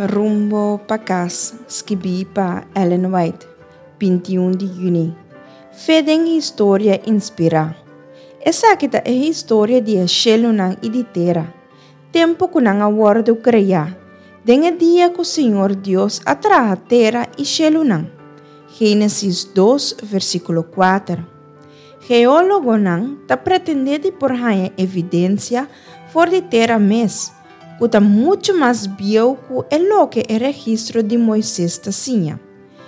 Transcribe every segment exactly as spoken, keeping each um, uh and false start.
Rumbo para casa, escrevi para Ellen White, vinte e um de junho. Fedem história inspira. Essa aqui é a história de Shelunan e de Terra. Tempo que não há word criar. Den dia que o Senhor Deus atraha a Terra e Shelunan. Gênesis dois, versículo quatro. Geólogo não está pretendendo por ganhar evidência for de Terra mes. Que está muito mais bio que o que é registro de Moisés tacinha.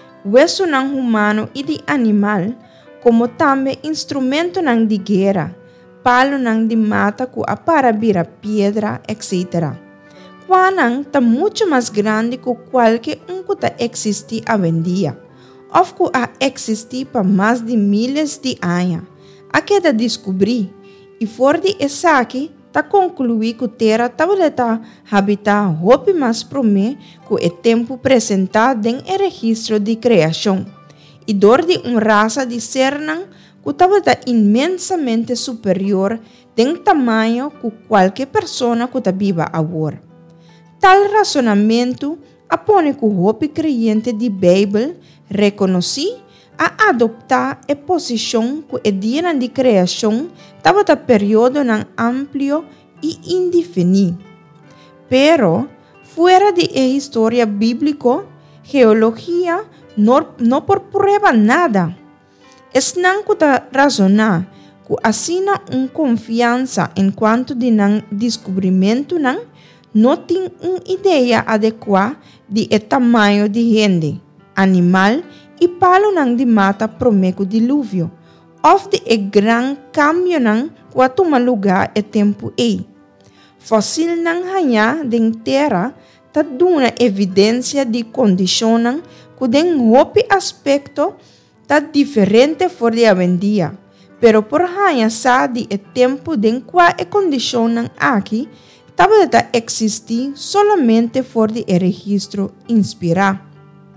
O não humano e de animal, como também instrumento não de guerra, palo não de mata que a para vira pedra, etcétera. Quando está muito mais grande que qualquer um que está existir a vendia, ou que a existir para mais de milhares de anos. A que da descobrir, e for de essa aqui, ta concluir que a Terra estava habitar roupa mais para mim que o tempo apresentado em registro de criação e dor de uma raça de ser que estava imensamente superior em tamanho que qualquer pessoa que está viva agora. Tal razonamento apone que o roupa creyente de Bíblia reconheci a adoptar a posição que o dia de criação estava no período amplo e indefinido. Pero, fora de a história bíblica, geologia não, não por prueba nada. Es não que razonar que assina uma confiança enquanto de não descobrimento não, não tem uma ideia adequada de o tamanho de gente, animal e palo não de mata promeco dilúvio, ou de e gran cambio não que toma lugar e tempo e. Fóssil não hanha de terra ta duna evidência de condição não que den hopi aspecto ta diferente for de avendia, pero por hanha sa de e tempo den qua e condição não aqui tava de existir solamente for de e registro inspirar.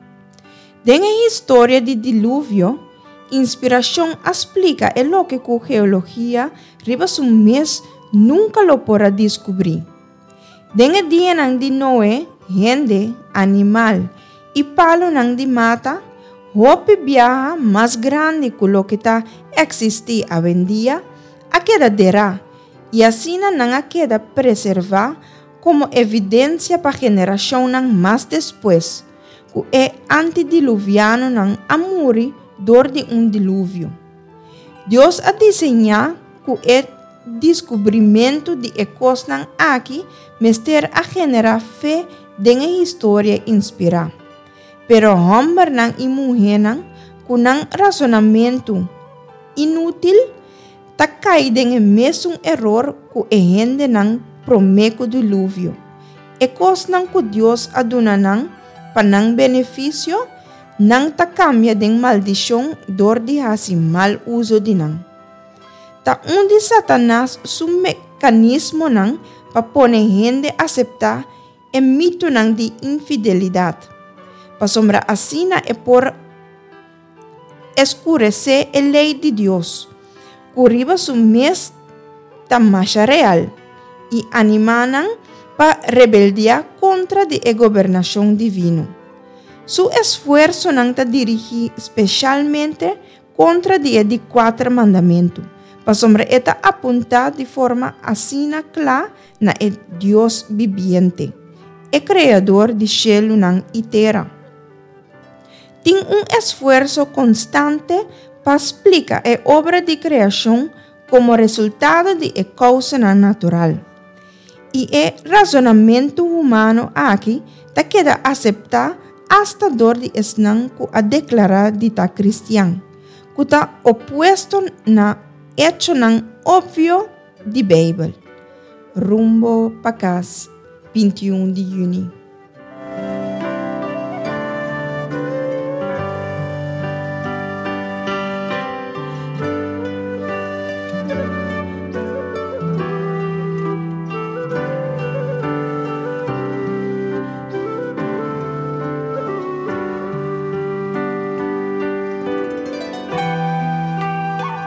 Den a história de dilúvio, inspiração explica o lo que a geologia riba um mês nunca lo podrá descobrir. Den a dia nang de Noé, gente, animal e palo nang de mata, hope viaja mais grande que lo que está existir a vendia, a queda derá, e assim não a queda preservar como evidência para a geração nang mais depois. Que é antediluviano não amuri dor de um dilúvio. Deus a desenhar que é descobrimento de ecos não aqui, mester a generar fé de a história inspirar. Pero homem não e mulher não, que não razonamento inútil, ta cai de mesmo erro que é gente não promeco dilúvio. Ecos não que Deus aduna não, para não benefício, não ta cambia de maldição dor de hasi mal uso de não. Ta onde Satanás su mecanismo não para pôr gente aceitar e mito não de infidelidade. Para sombra assina é por escurecer a lei de Deus. Curiba su mes ta macha real e animam para rebeldia contra a governação divina. Su esforço não está dirigido especialmente contra o de quatro mandamentos, para sombra está apontado de forma assina clara na e Deus viviente, o Criador de céu e terra. Tem um esforço constante para explicar a obra de criação como resultado de a causa natural. E o razonamento humano aqui ta queda aceitar hasta dor de esnan que a declarar de ta cristiano, que ta opuesto na hecho nan óbvio de Bíblia. Rumbo para casa, vinte e um de junho.